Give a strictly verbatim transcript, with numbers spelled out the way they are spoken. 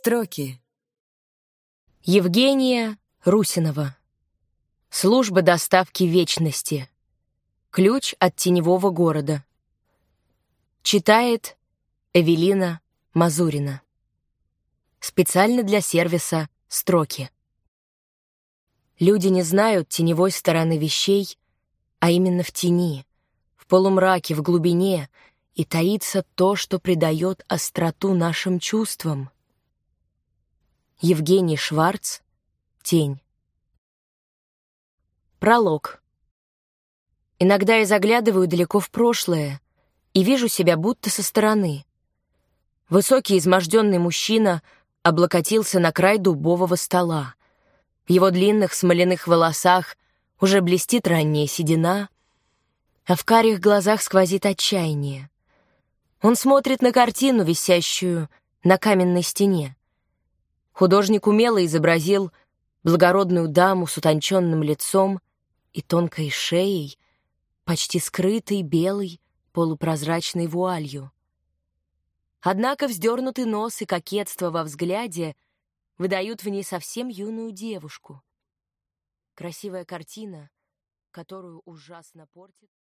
Строки. Евгения Русинова. Служба доставки вечности. Ключ от теневого города. Читает Эвелина Мазурина. Специально для сервиса «Строки». Люди не знают теневой стороны вещей, а именно в тени, в полумраке, в глубине, и таится то, что придает остроту нашим чувствам. Евгений Шварц. Тень. Пролог. Иногда я заглядываю далеко в прошлое и вижу себя будто со стороны. Высокий изможденный мужчина облокотился на край дубового стола. В его длинных смоляных волосах уже блестит ранняя седина, а в карих глазах сквозит отчаяние. Он смотрит на картину, висящую на каменной стене. Художник умело изобразил благородную даму с утонченным лицом и тонкой шеей, почти скрытой белой полупрозрачной вуалью. Однако вздернутый нос и кокетство во взгляде выдают в ней совсем юную девушку. Красивая картина, которую ужасно портит